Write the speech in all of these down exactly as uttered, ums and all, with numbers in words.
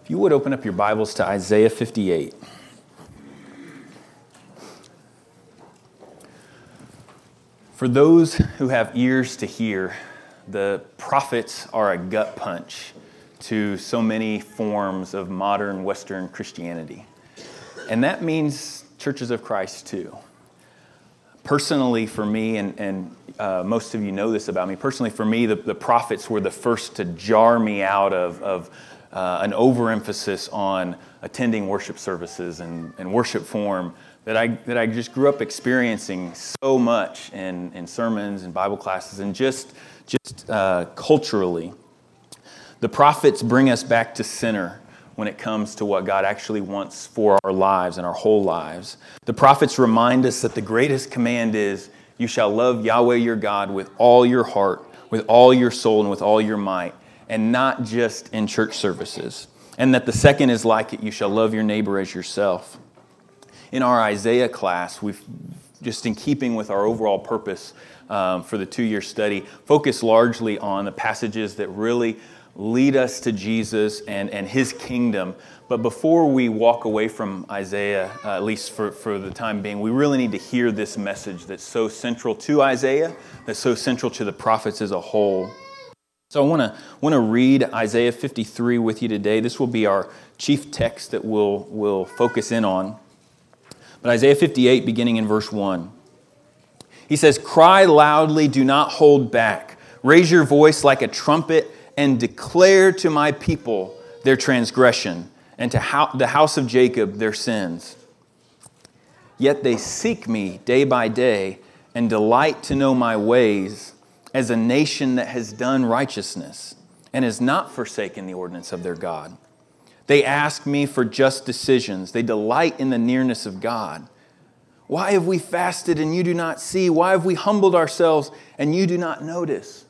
If you would open up your Bibles to Isaiah fifty-eight. For those who have ears to hear, the prophets are a gut punch to so many forms of modern Western Christianity. And that means churches of Christ too. Personally for me, and, and uh, most of you know this about me, personally for me, the, the prophets were the first to jar me out of, of uh, an overemphasis on attending worship services and, and worship form that I that I just grew up experiencing so much in, in sermons and Bible classes and just, just uh, culturally. The prophets bring us back to center when it comes to what God actually wants for our lives and our whole lives. The prophets remind us that the greatest command is, you shall love Yahweh your God with all your heart, with all your soul, and with all your might, and not just in church services. And that the second is like it, you shall love your neighbor as yourself. In our Isaiah class, we've, just in keeping with our overall purpose um, for the two-year study, focused largely on the passages that really lead us to Jesus and, and His kingdom. But before we walk away from Isaiah, uh, at least for, for the time being, we really need to hear this message that's so central to Isaiah, that's so central to the prophets as a whole. So I want to want to read Isaiah fifty-three with you today. This will be our chief text that we'll, we'll focus in on. But Isaiah fifty-eight, beginning in verse one. He says, "Cry loudly, do not hold back. Raise your voice like a trumpet and declare to my people their transgression, and to ho- the house of Jacob their sins. Yet they seek me day by day and delight to know my ways, as a nation that has done righteousness and has not forsaken the ordinance of their God. They ask me for just decisions. They delight in the nearness of God. Why have we fasted and you do not see? Why have we humbled ourselves and you do not notice?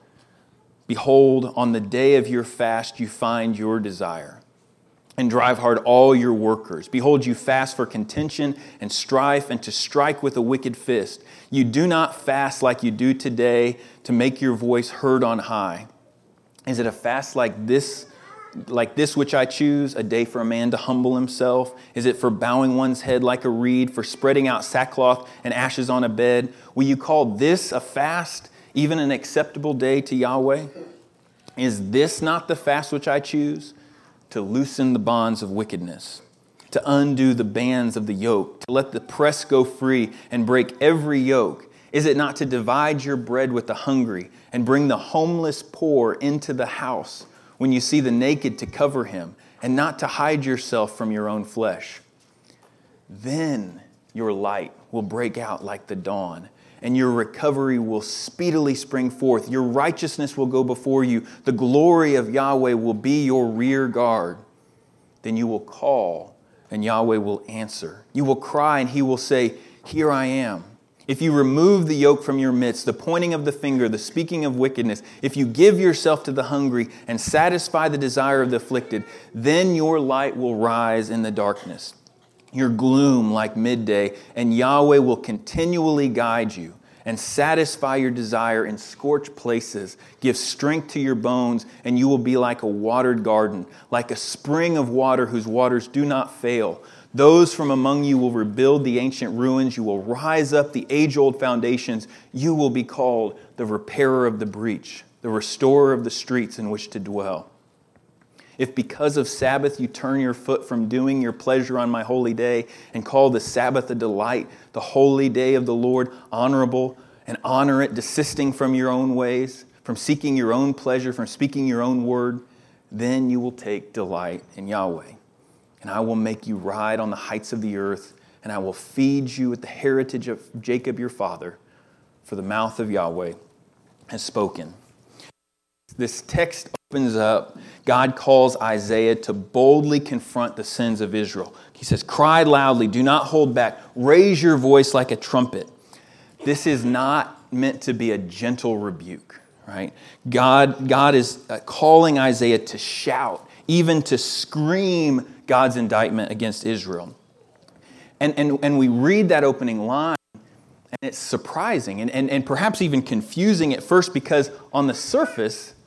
Behold, on the day of your fast you find your desire, and drive hard all your workers. Behold, you fast for contention and strife and to strike with a wicked fist. You do not fast like you do today to make your voice heard on high. Is it a fast like this, like this which I choose, a day for a man to humble himself? Is it for bowing one's head like a reed, for spreading out sackcloth and ashes on a bed? Will you call this a fast, even an acceptable day to Yahweh? Is this not the fast which I choose? To loosen the bonds of wickedness, to undo the bands of the yoke, to let the press go free and break every yoke. Is it not to divide your bread with the hungry and bring the homeless poor into the house, when you see the naked to cover him, and not to hide yourself from your own flesh? Then your light will break out like the dawn, and your recovery will speedily spring forth. Your righteousness will go before you. The glory of Yahweh will be your rear guard. Then you will call, and Yahweh will answer. You will cry, and He will say, here I am. If you remove the yoke from your midst, the pointing of the finger, the speaking of wickedness, if you give yourself to the hungry and satisfy the desire of the afflicted, then your light will rise in the darkness, your gloom like midday, and Yahweh will continually guide you and satisfy your desire in scorched places, give strength to your bones, and you will be like a watered garden, like a spring of water whose waters do not fail. Those from among you will rebuild the ancient ruins. You will rise up the age-old foundations. You will be called the repairer of the breach, the restorer of the streets in which to dwell. If because of Sabbath you turn your foot from doing your pleasure on my holy day and call the Sabbath a delight, the holy day of the Lord honorable, and honor it, desisting from your own ways, from seeking your own pleasure, from speaking your own word, then you will take delight in Yahweh. And I will make you ride on the heights of the earth, and I will feed you with the heritage of Jacob your father, for the mouth of Yahweh has spoken." This text opens up. God calls Isaiah to boldly confront the sins of Israel. He says, "Cry loudly, do not hold back. Raise your voice like a trumpet." This is not meant to be a gentle rebuke, right? God, God is calling Isaiah to shout, even to scream God's indictment against Israel. And, and, and we read that opening line, and it's surprising and, and, and perhaps even confusing at first, because on the surface,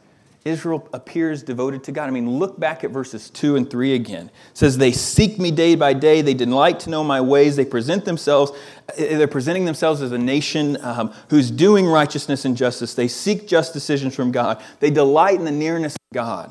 Israel appears devoted to God. I mean, look back at verses two and three again. It says, they seek me day by day. They delight to know my ways. They present themselves, they're presenting themselves as a nation um, who's doing righteousness and justice. They seek just decisions from God. They delight in the nearness of God.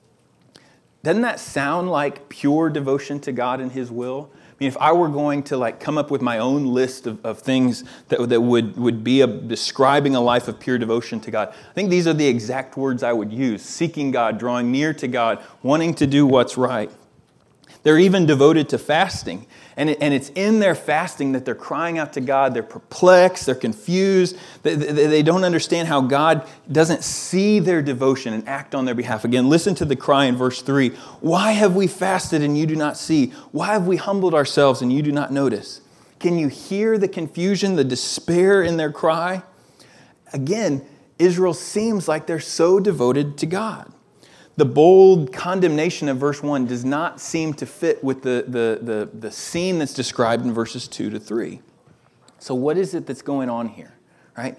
Doesn't that sound like pure devotion to God and His will? I mean, if I were going to like come up with my own list of, of things that, that would, would be a, describing a life of pure devotion to God, I think these are the exact words I would use. Seeking God, drawing near to God, wanting to do what's right. They're even devoted to fasting. And, it, and it's in their fasting that they're crying out to God. They're perplexed. They're confused. They, they, they don't understand how God doesn't see their devotion and act on their behalf. Again, listen to the cry in verse three. Why have we fasted and you do not see? Why have we humbled ourselves and you do not notice? Can you hear the confusion, the despair in their cry? Again, Israel seems like they're so devoted to God. The bold condemnation of verse one does not seem to fit with the, the, the, the scene that's described in verses two to three. So what is it that's going on here? Right?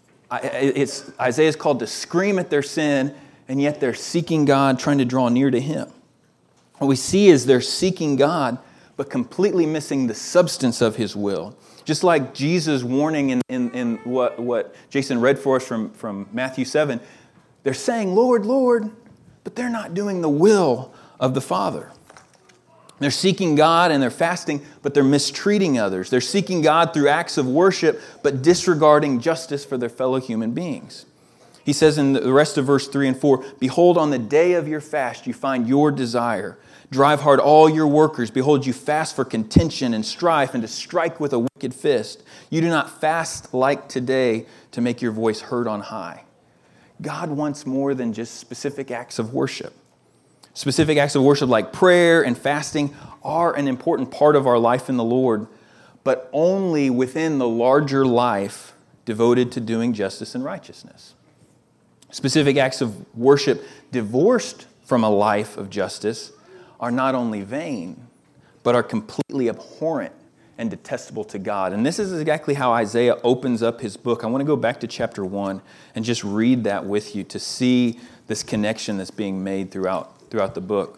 It's, Isaiah is called to scream at their sin, and yet they're seeking God, trying to draw near to Him. What we see is they're seeking God, but completely missing the substance of His will. Just like Jesus' warning in, in, in what, what Jason read for us from, from Matthew seven, they're saying, Lord, Lord, but they're not doing the will of the Father. They're seeking God and they're fasting, but they're mistreating others. They're seeking God through acts of worship, but disregarding justice for their fellow human beings. He says in the rest of verse three and four, behold, on the day of your fast, you find your desire. Drive hard all your workers. Behold, you fast for contention and strife and to strike with a wicked fist. You do not fast like today to make your voice heard on high. God wants more than just specific acts of worship. Specific acts of worship like prayer and fasting are an important part of our life in the Lord, but only within the larger life devoted to doing justice and righteousness. Specific acts of worship divorced from a life of justice are not only vain, but are completely abhorrent and detestable to God. And this is exactly how Isaiah opens up his book. I want to go back to chapter one and just read that with you to see this connection that's being made throughout, throughout the book.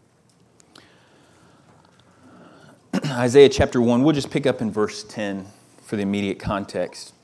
Isaiah chapter one, we'll just pick up in verse ten for the immediate context.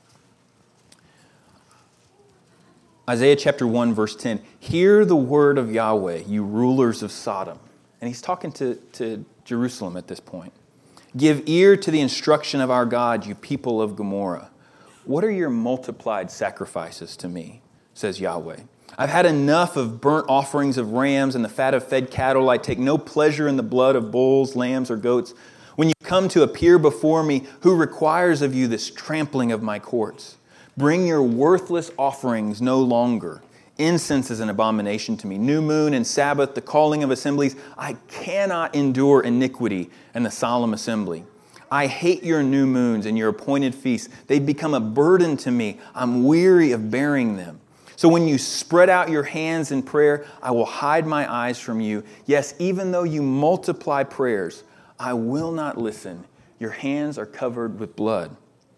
Isaiah chapter one, verse ten. Hear the word of Yahweh, you rulers of Sodom. And he's talking to, to Jerusalem at this point. Give ear to the instruction of our God, you people of Gomorrah. What are your multiplied sacrifices to me, says Yahweh. I've had enough of burnt offerings of rams and the fat of fed cattle. I take no pleasure in the blood of bulls, lambs, or goats. When you come to appear before me, who requires of you this trampling of my courts? Bring your worthless offerings no longer. Incense is an abomination to me. New moon and Sabbath, the calling of assemblies. I cannot endure iniquity and the solemn assembly. I hate your new moons and your appointed feasts. They become a burden to me. I'm weary of bearing them. So when you spread out your hands in prayer, I will hide my eyes from you. Yes, even though you multiply prayers, I will not listen. Your hands are covered with blood.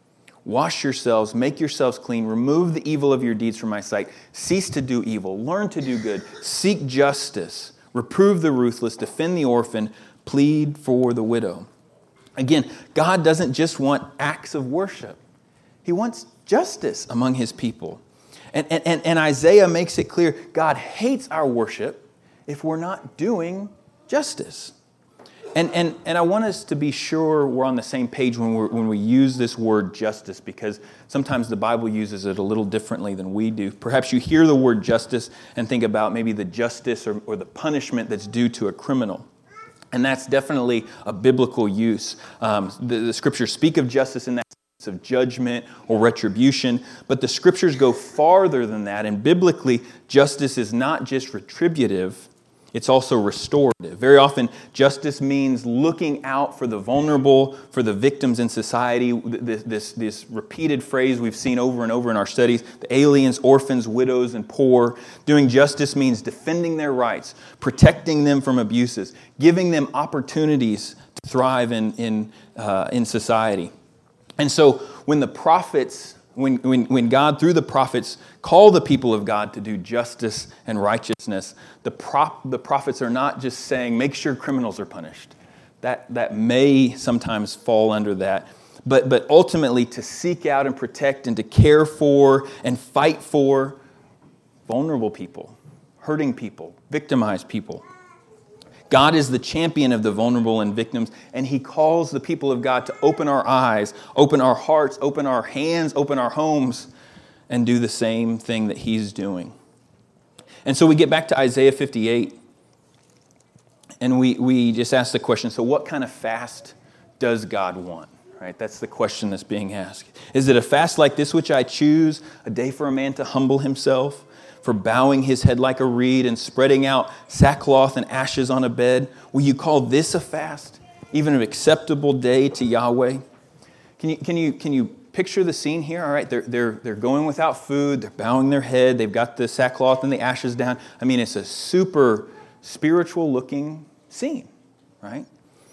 Wash yourselves, make yourselves clean, remove the evil of your deeds from my sight. Cease to do evil, learn to do good, seek justice, reprove the ruthless, defend the orphan, plead for the widow. Again, God doesn't just want acts of worship. He wants justice among His people. And, and, and Isaiah makes it clear, God hates our worship if we're not doing justice. And, and, and I want us to be sure we're on the same page when, we're, when we use this word justice, because sometimes the Bible uses it a little differently than we do. Perhaps you hear the word justice and think about maybe the justice or, or the punishment that's due to a criminal. And that's definitely a biblical use. Um, the, the scriptures speak of justice in that sense of judgment or retribution, but the scriptures go farther than that. And biblically, justice is not just retributive, it's also restorative. Very often, justice means looking out for the vulnerable, for the victims in society. This, this, this repeated phrase we've seen over and over in our studies, the aliens, orphans, widows, and poor. Doing justice means defending their rights, protecting them from abuses, giving them opportunities to thrive in, in, uh, in society. And so when the prophets When, when, when God, through the prophets, call the people of God to do justice and righteousness, the, prop, the prophets are not just saying, make sure criminals are punished. That, that may sometimes fall under that. But, but ultimately to seek out and protect and to care for and fight for vulnerable people, hurting people, victimized people. God is the champion of the vulnerable and victims, and He calls the people of God to open our eyes, open our hearts, open our hands, open our homes, and do the same thing that He's doing. And so we get back to Isaiah fifty-eight, and we, we just ask the question, so what kind of fast does God want? Right? That's the question that's being asked. Is it a fast like this which I choose, a day for a man to humble himself, for bowing his head like a reed and spreading out sackcloth and ashes on a bed? Will you call this a fast, even an acceptable day to Yahweh? Can you can you can you picture the scene here? All right, they're they're they're going without food. They're bowing their head. They've got the sackcloth and the ashes down. I mean, it's a super spiritual looking scene, right?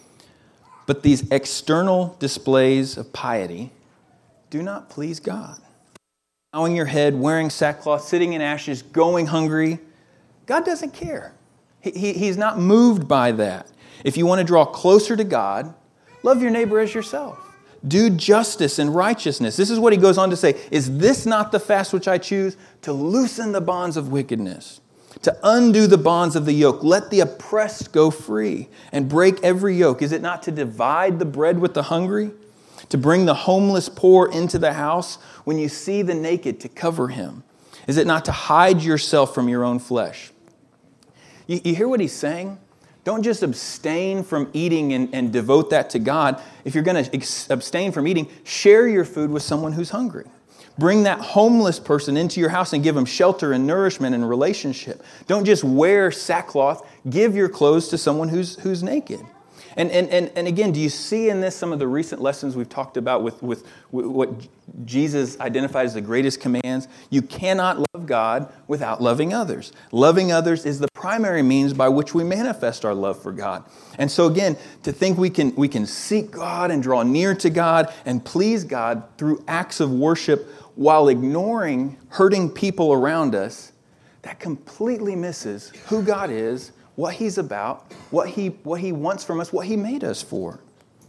But these external displays of piety do not please God. Bowing your head, wearing sackcloth, sitting in ashes, going hungry. God doesn't care. He, he, he's not moved by that. If you want to draw closer to God, love your neighbor as yourself. Do justice and righteousness. This is what he goes on to say. Is this not the fast which I choose? To loosen the bonds of wickedness, to undo the bonds of the yoke. Let the oppressed go free and break every yoke. Is it not to divide the bread with the hungry? To bring the homeless poor into the house? When you see the naked, to cover him? Is it not to hide yourself from your own flesh? You, you hear what he's saying? Don't just abstain from eating and, and devote that to God. If you're going to ex- abstain from eating, share your food with someone who's hungry. Bring that homeless person into your house and give them shelter and nourishment and relationship. Don't just wear sackcloth. Give your clothes to someone who's who's naked. And, and, and, and again, do you see in this some of the recent lessons we've talked about with, with, with what Jesus identified as the greatest commands? You cannot love God without loving others. Loving others is the primary means by which we manifest our love for God. And so again, to think we can, we can seek God and draw near to God and please God through acts of worship while ignoring hurting people around us, that completely misses who God is, what He's about, what He what He wants from us, what He made us for.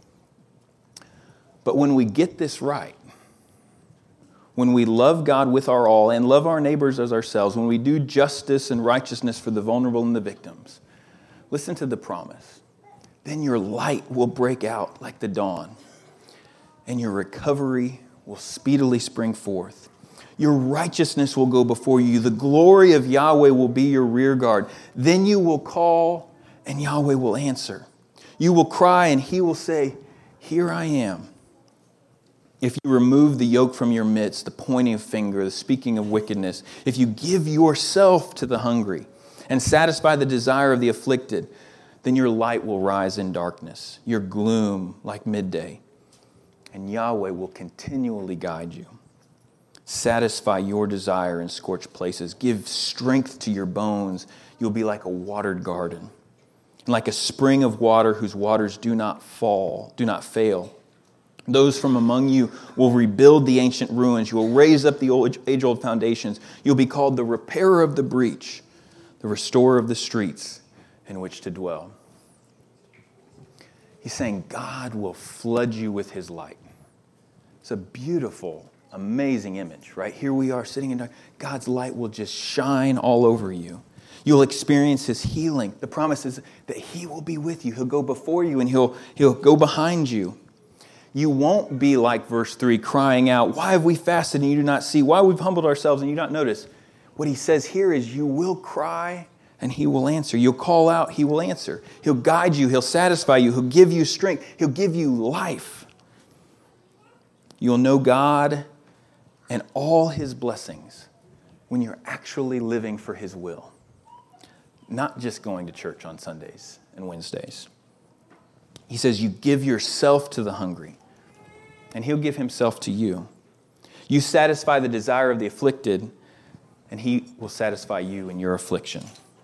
But when we get this right, when we love God with our all and love our neighbors as ourselves, when we do justice and righteousness for the vulnerable and the victims, listen to the promise. Then your light will break out like the dawn, and your recovery will speedily spring forth. Your righteousness will go before you. The glory of Yahweh will be your rear guard. Then you will call, and Yahweh will answer. You will cry, and He will say, here I am. If you remove the yoke from your midst, the pointing of finger, the speaking of wickedness, if you give yourself to the hungry and satisfy the desire of the afflicted, then your light will rise in darkness, your gloom like midday, and Yahweh will continually guide you. Satisfy your desire in scorched places. Give strength to your bones. You'll be like a watered garden, like a spring of water whose waters do not fall, do not fail. Those from among you will rebuild the ancient ruins. You will raise up the old, age-old foundations. You'll be called the repairer of the breach, the restorer of the streets in which to dwell. He's saying God will flood you with His light. It's a beautiful, amazing image, right? Here we are sitting in dark. God's light will just shine all over you. You'll experience His healing. The promise is that He will be with you. He'll go before you and He'll, he'll go behind you. You won't be like verse three, crying out, why have we fasted and you do not see? Why we've humbled ourselves and you do not notice? What he says here is you will cry and He will answer. You'll call out, He will answer. He'll guide you. He'll satisfy you. He'll give you strength. He'll give you life. You'll know God and all His blessings when you're actually living for His will, not just going to church on Sundays and Wednesdays. He says you give yourself to the hungry, and He'll give Himself to you. You satisfy the desire of the afflicted, and He will satisfy you in your affliction.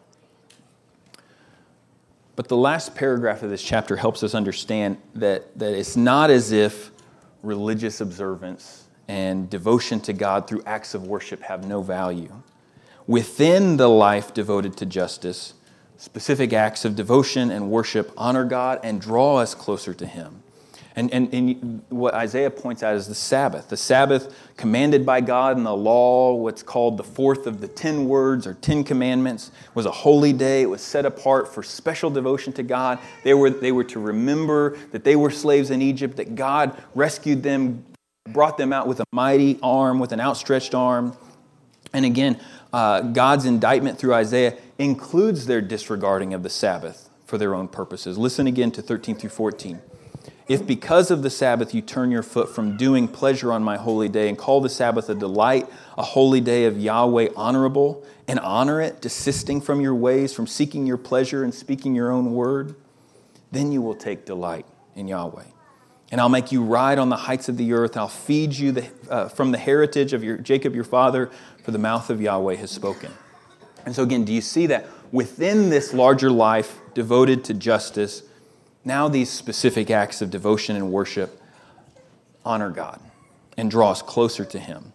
But the last paragraph of this chapter helps us understand that, that it's not as if religious observance and devotion to God through acts of worship have no value. Within the life devoted to justice, specific acts of devotion and worship honor God and draw us closer to Him. And, and, and what Isaiah points out is the Sabbath. The Sabbath commanded by God in the law, what's called the fourth of the ten words or ten commandments, was a holy day. It was set apart for special devotion to God. They were, they were to remember that they were slaves in Egypt, that God rescued them, brought them out with a mighty arm, with an outstretched arm. And again, uh, God's indictment through Isaiah includes their disregarding of the Sabbath for their own purposes. Listen again to thirteen through fourteen. If because of the Sabbath you turn your foot from doing pleasure on my holy day and call the Sabbath a delight, a holy day of Yahweh honorable, and honor it, desisting from your ways, from seeking your pleasure and speaking your own word, then you will take delight in Yahweh. And I'll make you ride on the heights of the earth. I'll feed you the, uh, from the heritage of your Jacob your father, for the mouth of Yahweh has spoken. And so again, do you see that within this larger life devoted to justice, now these specific acts of devotion and worship honor God and draw us closer to Him.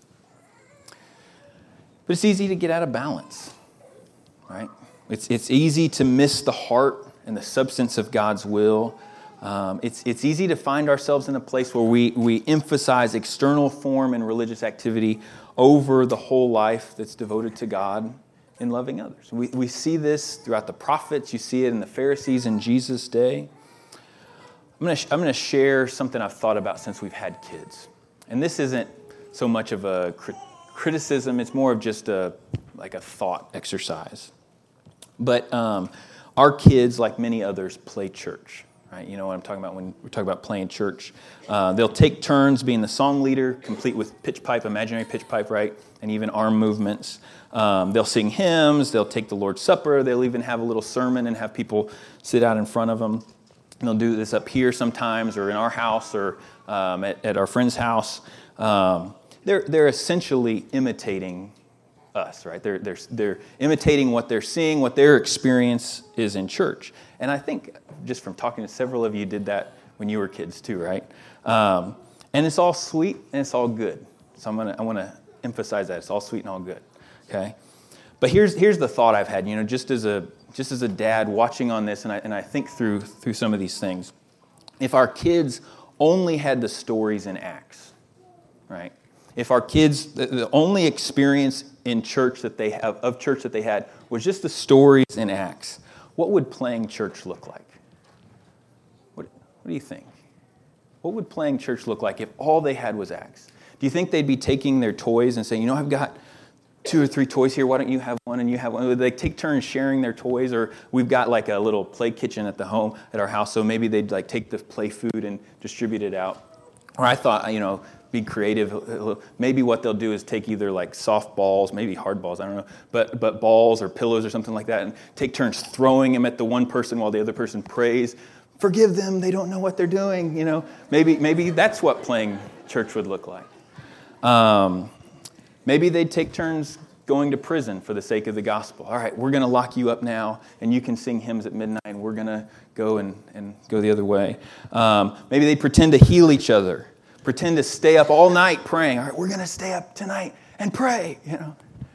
But it's easy to get out of balance, right? It's, it's easy to miss the heart and the substance of God's will. Um, it's, it's easy to find ourselves in a place where we, we emphasize external form and religious activity over the whole life that's devoted to God in loving others. We, we see this throughout the prophets. You see it in the Pharisees in Jesus' day. I'm going to I'm going to share something I've thought about since we've had kids. And this isn't so much of a crit- criticism. It's more of just a like a thought exercise. But um, our kids, like many others, play church. Right? You know what I'm talking about when we talk about playing church. Uh, they'll take turns being the song leader, complete with pitch pipe, imaginary pitch pipe, right? And even arm movements. Um, they'll sing hymns. They'll take the Lord's Supper. They'll even have a little sermon and have people sit out in front of them. And they'll do this up here sometimes, or in our house, or um, at, at our friend's house. Um, they're they're essentially imitating us, right? They're they're they're imitating what they're seeing, what their experience is in church. And I think just from talking to several of you, did that when you were kids too, right? Um, and it's all sweet and it's all good. So I'm gonna I want to emphasize that it's all sweet and all good. Okay, but here's here's the thought I've had. You know, just as a just as a dad watching on this, and I and I think through through some of these things. If our kids only had the stories in Acts, right? If our kids, the, the only experience in church that they have of church that they had was just the stories in Acts, what would playing church look like? What What do you think? What would playing church look like if all they had was Acts? Do you think they'd be taking their toys and saying, you know, I've got two or three toys here, why don't you have one and you have one? Would they take turns sharing their toys? Or we've got like a little play kitchen at the home, at our house, so maybe they'd like take the play food and distribute it out. Or I thought, you know, be creative. Maybe what they'll do is take either like soft balls, maybe hard balls, I don't know, but but balls or pillows or something like that, and take turns throwing them at the one person while the other person prays. Forgive them, they don't know what they're doing, you know. Maybe maybe that's what playing church would look like. Um, maybe they'd take turns going to prison for the sake of the gospel. All right, we're going to lock you up now, and you can sing hymns at midnight, and we're going to go and, and go the other way. Um, maybe they'd pretend to heal each other, pretend to stay up all night praying. All right, we're going to stay up tonight and pray, you know.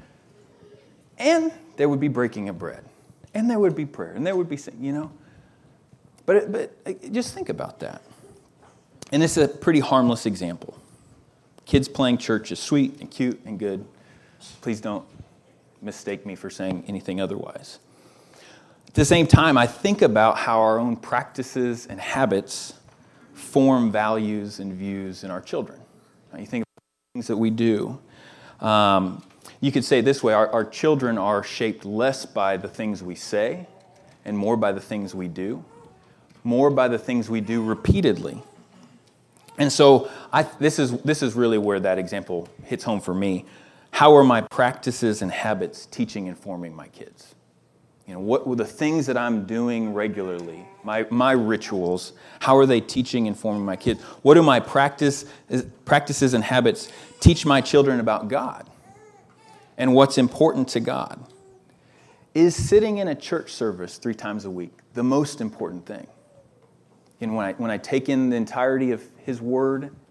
And there would be breaking of bread, and there would be prayer, and there would be singing, you know. But but just think about that. And it's a pretty harmless example. Kids playing church is sweet and cute and good. Please don't mistake me for saying anything otherwise. At the same time, I think about how our own practices and habits form values and views in our children. You think about things that we do. Um, you could say it this way, our, our children are shaped less by the things we say and more by the things we do, more by the things we do repeatedly. And so I, this is this is really where that example hits home for me. How are my practices and habits teaching and forming my kids? You know, what were the things that I'm doing regularly, my my rituals, how are they teaching and forming my kids? What do my practice, practices and habits teach my children about God and what's important to God? Is sitting in a church service three times a week the most important thing? And when I when I take in the entirety of His Word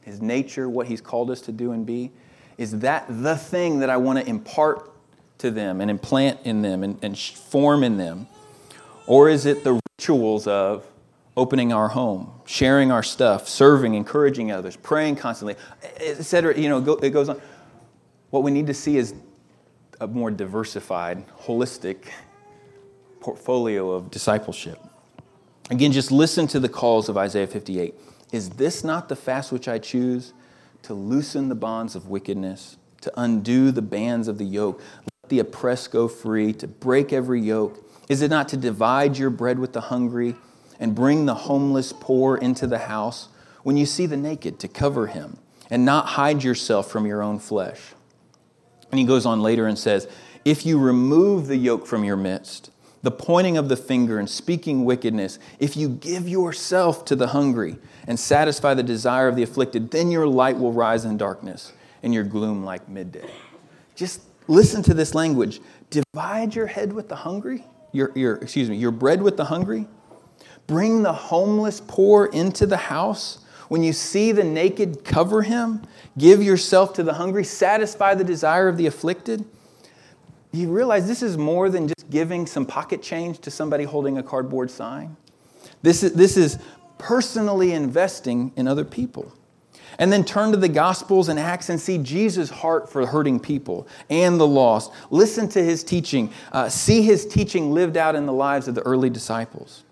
his nature, what he's called us to do and be? Is that the thing that I want to impart to them and implant in them and, and form in them? Or is it the rituals of opening our home, sharing our stuff, serving, encouraging others, praying constantly, et cetera? You know, it goes on. What we need to see is a more diversified, holistic portfolio of discipleship. Again, just listen to the calls of Isaiah fifty-eight. Is this not the fast which I choose? To loosen the bonds of wickedness, to undo the bands of the yoke, let the oppressed go free, to break every yoke. Is it not to divide your bread with the hungry and bring the homeless poor into the house? When you see the naked, to cover him and not hide yourself from your own flesh. And he goes on later and says, if you remove the yoke from your midst, the pointing of the finger and speaking wickedness, if you give yourself to the hungry and satisfy the desire of the afflicted, then your light will rise in darkness and your gloom like midday. Just listen to this language. Divide your head with the hungry, your, your excuse me, your bread with the hungry. Bring the homeless poor into the house. When you see the naked, cover him. Give yourself to the hungry. Satisfy the desire of the afflicted. You realize this is more than just giving some pocket change to somebody holding a cardboard sign. This is, this is personally investing in other people. And then turn to the Gospels and Acts and see Jesus' heart for hurting people and the lost. Listen to his teaching. Uh, see his teaching lived out in the lives of the early disciples.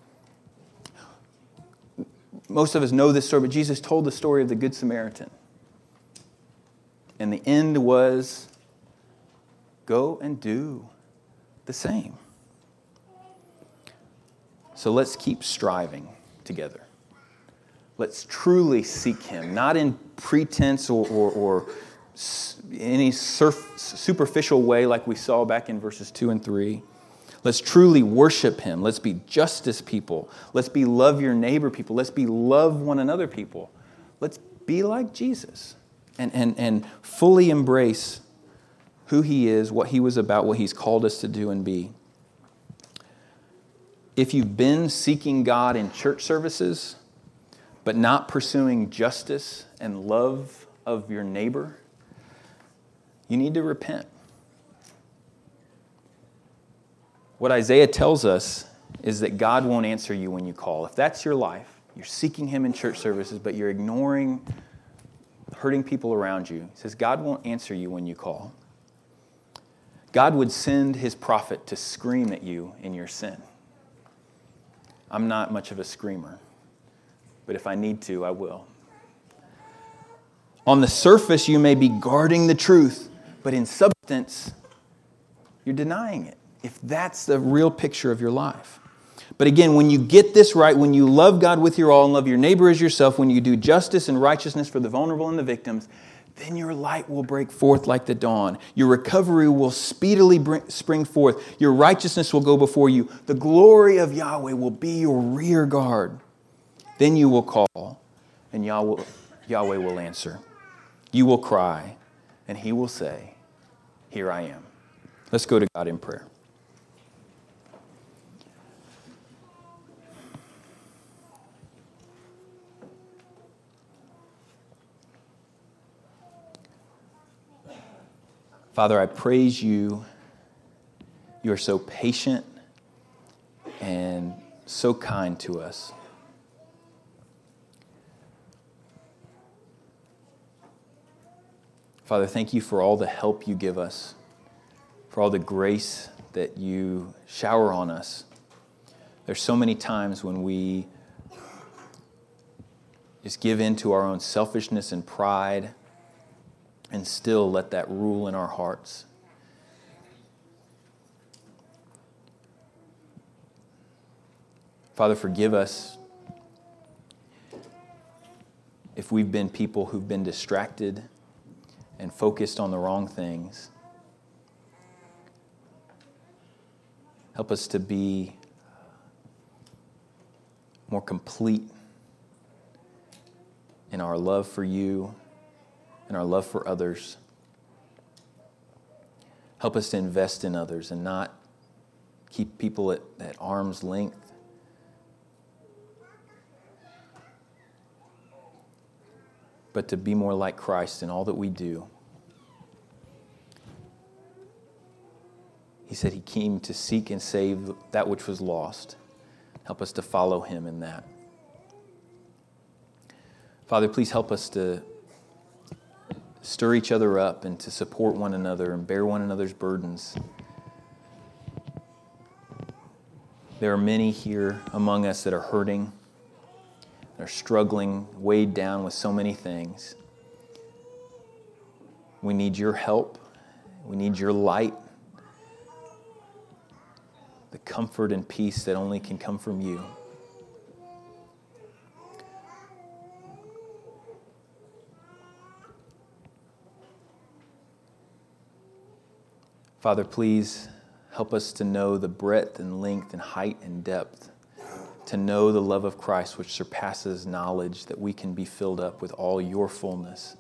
Most of us know this story, but Jesus told the story of the Good Samaritan. And the end was, go and do the same. So let's keep striving together. Let's truly seek him, not in pretense or, or, or any surf, superficial way like we saw back in verses two and three. Let's truly worship him. Let's be justice people. Let's be love your neighbor people. Let's be love one another people. Let's be like Jesus and, and, and fully embrace who he is, what he was about, what he's called us to do and be. If you've been seeking God in church services, but not pursuing justice and love of your neighbor, you need to repent. What Isaiah tells us is that God won't answer you when you call. If that's your life, you're seeking him in church services, but you're ignoring hurting people around you. He says God won't answer you when you call. God would send his prophet to scream at you in your sin. I'm not much of a screamer, but if I need to, I will. On the surface, you may be guarding the truth, but in substance, you're denying it, if that's the real picture of your life. But again, when you get this right, when you love God with your all and love your neighbor as yourself, when you do justice and righteousness for the vulnerable and the victims, then your light will break forth like the dawn. Your recovery will speedily bring, spring forth. Your righteousness will go before you. The glory of Yahweh will be your rear guard. Then you will call, and Yahweh, Yahweh will answer. You will cry, and he will say, here I am. Let's go to God in prayer. Father, I praise you. You are so patient and so kind to us. Father, thank you for all the help you give us, for all the grace that you shower on us. There's so many times when we just give in to our own selfishness and pride and still let that rule in our hearts. Father, forgive us if we've been people who've been distracted and focused on the wrong things. Help us to be more complete in our love for you and our love for others. Help us to invest in others and not keep people at, at arm's length. but to be more like Christ in all that we do. He said he came to seek and save that which was lost. Help us to follow him in that. Father, please help us to stir each other up and to support one another and bear one another's burdens. There are many here among us that are hurting, that are struggling, weighed down with so many things. We need your help. We need your light. The comfort and peace that only can come from you. Father, please help us to know the breadth and length and height and depth, to know the love of Christ which surpasses knowledge, that we can be filled up with all your fullness.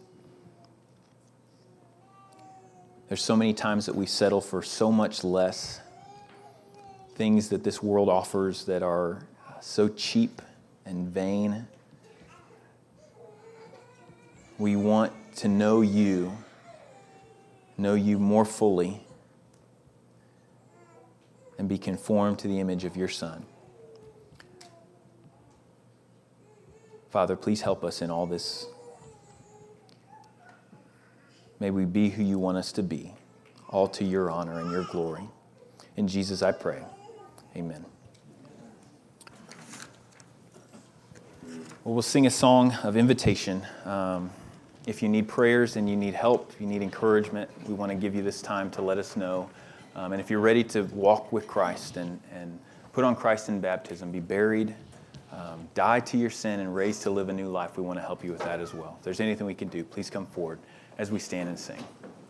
There's so many times that we settle for so much less, things that this world offers that are so cheap and vain. We want to know you, know you more fully, and be conformed to the image of your Son. Father, please help us in all this. May we be who you want us to be, all to your honor and your glory. In Jesus I pray. Amen. Well, we'll sing a song of invitation. Um, if you need prayers and you need help, you need encouragement, we want to give you this time to let us know. Um, and if you're ready to walk with Christ and, and put on Christ in baptism, be buried, um, die to your sin, and raised to live a new life, we want to help you with that as well. If there's anything we can do, please come forward as we stand and sing.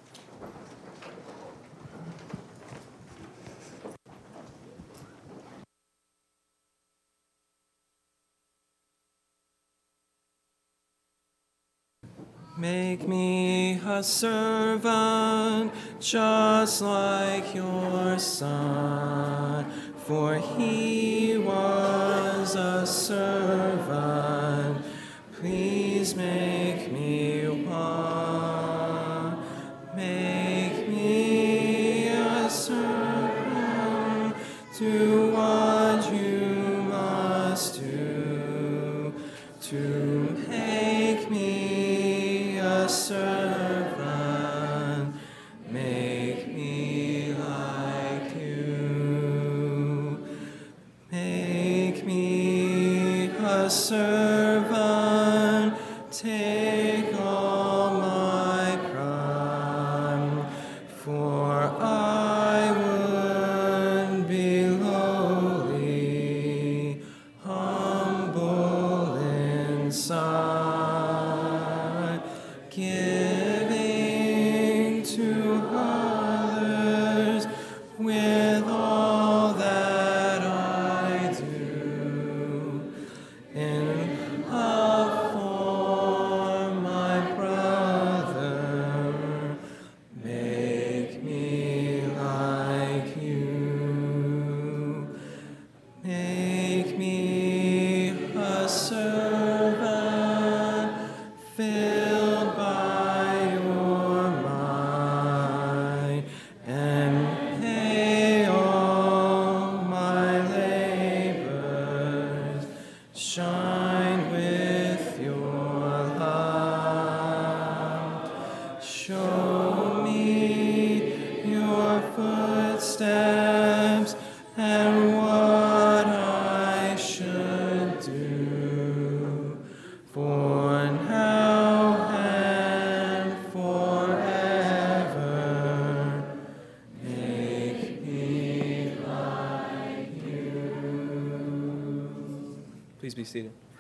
Make me a servant just like your Son, for he was a servant. Please make me one. Make me a servant. Do what you must do to make me a servant, make me like you. Make me a servant, take all my pride, for I would be lowly, humble inside, giving to others with all that I do. In love for my brother, make me like you. Make me a servant, filled by your might, and pay all my labors. Shine with your light. Show me your footsteps and what I should do, for now and forever. Make me like you. Please be seated.